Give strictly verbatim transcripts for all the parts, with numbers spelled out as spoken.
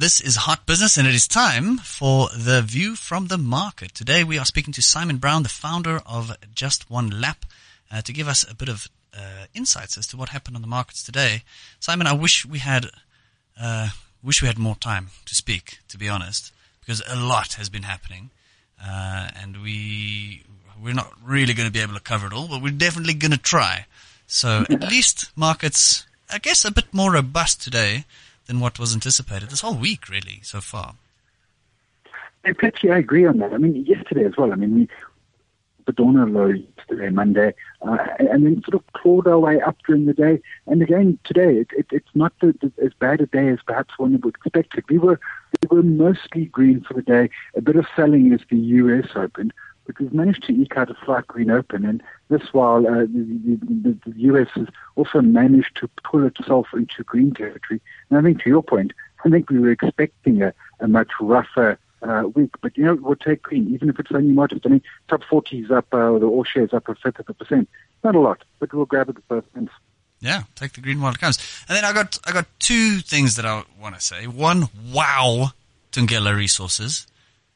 This is Hot Business, and it is time for the View from the Market. Today we are speaking to Simon Brown, the founder of Just One Lap, uh, to give us a bit of uh, insights as to what happened on the markets today. Simon, I wish we had uh, wish we had more time to speak, to be honest, because a lot has been happening, uh, and we we're not really going to be able to cover it all, but we're definitely going to try. So at least markets, I guess, a bit more robust today than what was anticipated this whole week, really, so far. Actually, I agree on that. I mean, yesterday as well. I mean, we the dawn low yesterday, Monday, uh, and then sort of clawed our way up during the day. And again, today, it, it, it's not the, the, as bad a day as perhaps one would expect it. We were we were mostly green for the day. A bit of selling as the U S opened, but we've managed to eke out a slight green open. And this while uh, the, the, the U S has also managed to pull itself into green territory. And I think to your point, I think we were expecting a, a much rougher uh, week. But, you know, we'll take green, even if it's only modest. I mean, top forty is up, uh, the all shares up a fifth of a percent. Not a lot, but we'll grab it the first instance. Yeah, take the green while it comes. And then I got I got two things that I want to say. One, wow, Thungela Resources.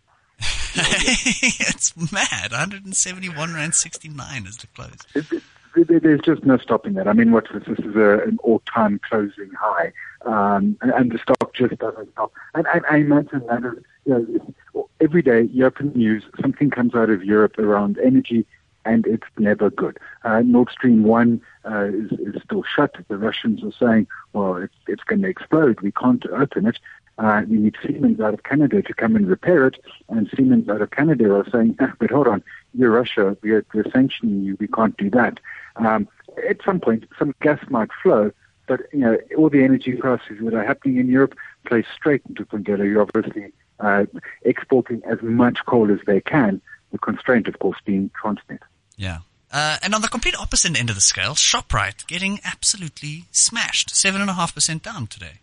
It's mad. one hundred seventy-one rand sixty-nine is the close. It, it, there's just no stopping that. I mean, what this, this is a, an all-time closing high, um, and, and the stock just doesn't stop. And I, I imagine that is, you know, every day you open the news, something comes out of Europe around energy, and it's never good. Uh, Nord Stream one uh, is, is still shut. The Russians are saying, well, it's, it's going to explode. We can't open it. Uh, we need Siemens out of Canada to come and repair it, and Siemens out of Canada are saying, ah, but hold on, you're Russia, we're, we're sanctioning you, we can't do that. Um, at some point, some gas might flow, but you know, all the energy prices that are happening in Europe play straight into Thungela. You're obviously uh, exporting as much coal as they can, the constraint, of course, being Transnet. Yeah. Uh, and on the complete opposite end of the scale, ShopRite getting absolutely smashed, seven point five percent down today.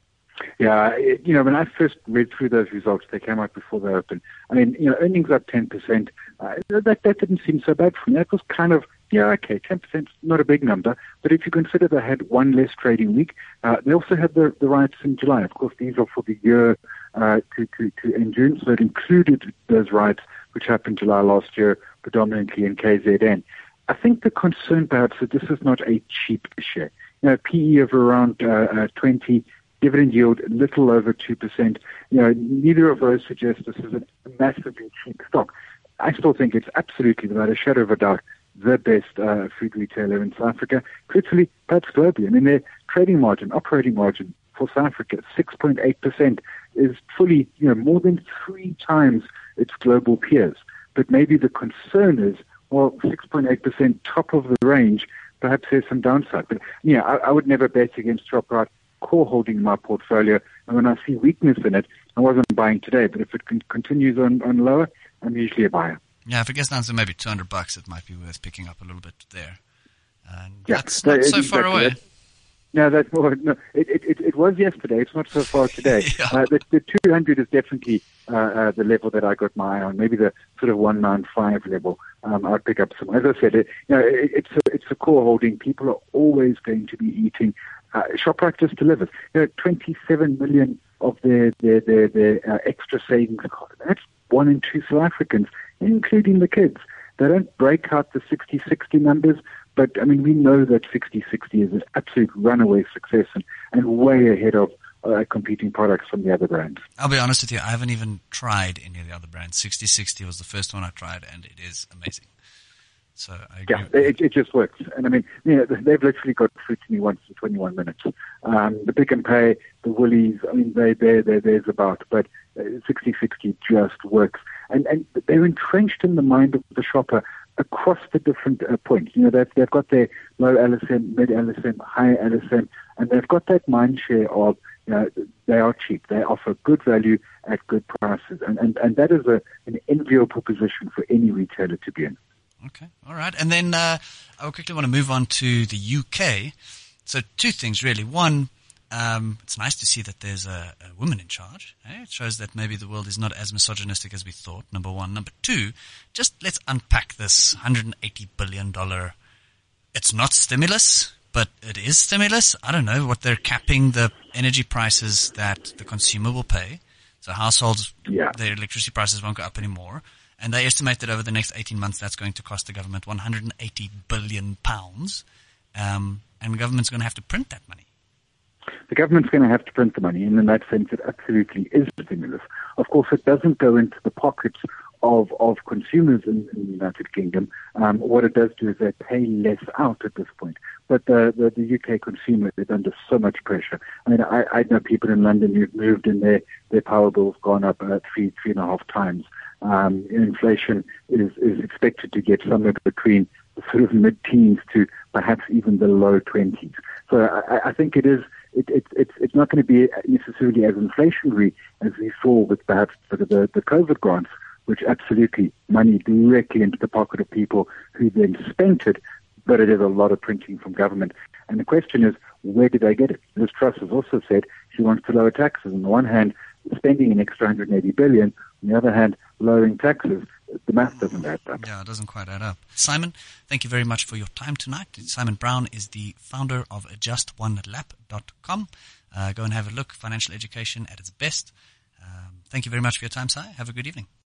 Yeah, it, you know, when I first read through those results, they came out before they opened. I mean, you know, earnings up ten percent. Uh, that that didn't seem so bad for me. That was kind of, yeah, okay, ten percent, not a big number. But if you consider they had one less trading week, uh, they also had the, the riots in July. Of course, these are for the year uh, to, to, to end June, so it included those riots which happened July last year, predominantly in K Z N. I think the concern perhaps that this is not a cheap share. You know, P E of around uh, uh, twenty, dividend yield a little over two percent. You know, neither of those suggest this is a massively cheap stock. I still think it's absolutely, without a shadow of a doubt, the best uh, food retailer in South Africa. Truthfully, perhaps globally. I mean, their trading margin, operating margin for South Africa, six point eight percent, is fully, you know, more than three times its global peers. But maybe the concern is, well, six point eight percent, top of the range, perhaps there's some downside. But, yeah, I, I would never bet against ShopRite. Core holding in my portfolio, and when I see weakness in it, I wasn't buying today, but if it con- continues on, on lower, I'm usually a buyer. Yeah, if it gets down to maybe two hundred bucks, it might be worth picking up a little bit there. And yeah, that's not so far exactly. away. That, no, that's more. No, it, it, it was yesterday. It's not so far today. yeah. uh, the, the two hundred is definitely uh, uh, the level that I got my eye on. Maybe the sort of one ninety-five level. Um, I'd pick up some. As I said, it, you know, it, it's a, it's a core holding. People are always going to be eating. Uh, ShopRite just delivers. You know, twenty-seven million of their their their, their uh, extra savings card. That's one in two South Africans, including the kids. They don't break out the sixty sixty numbers, but I mean, we know that sixty sixty is an absolute runaway success and, and way ahead of uh, competing products from the other brands. I'll be honest with you, I haven't even tried any of the other brands. sixty sixty was the first one I tried, and it is amazing. So I agree. Yeah, it, it just works. And I mean, you know, they've literally got through to me once for twenty-one minutes. Um, the Pick and Pay, the Woolies, I mean, they, they, they, there's about, but sixty sixty just works. And, and they're entrenched in the mind of the shopper across the different uh, points. You know, they've, they've got their low L S M, mid L S M, high L S M, and they've got that mind share of, you know, they are cheap. They offer good value at good prices. And, and, and that is a, an enviable position for any retailer to be in. Okay, all right. And then uh, I quickly want to move on to the U K. So two things, really. One, um, it's nice to see that there's a, a woman in charge. Eh? It shows that maybe the world is not as misogynistic as we thought, number one. Number two, just let's unpack this one hundred eighty billion dollars. It's not stimulus, but it is stimulus. I don't know what they're capping the energy prices that the consumer will pay. So households, yeah. their electricity prices won't go up anymore. And they estimate that over the next eighteen months, that's going to cost the government one hundred eighty billion pounds. Um, and the government's going to have to print that money. The government's going to have to print the money, and in that sense, it absolutely is stimulus. Of course, it doesn't go into the pockets of, of consumers in, in the United Kingdom. Um, what it does do is they pay less out at this point. But the, the, the U K consumer is under so much pressure. I mean, I, I know people in London who've moved and their, their power bill's gone up uh, three, three and a half times. Um, inflation is, is expected to get somewhere between sort of mid-teens to perhaps even the low twenties. So I, I think it is, it, it, it's, it's not going to be necessarily as inflationary as we saw with perhaps sort of the, the COVID grants, which absolutely money directly into the pocket of people who then spent it, but it is a lot of printing from government. And the question is, where did they get it? Liz Truss has also said she wants to lower taxes. On the one hand, spending an extra one hundred eighty billion dollars. On the other hand, lowering taxes. The math doesn't add up. Yeah, it doesn't quite add up. Simon, thank you very much for your time tonight. Simon Brown is the founder of just one lap dot com. Uh, go and have a look. Financial education at its best. Um, thank you very much for your time, Si. Have a good evening.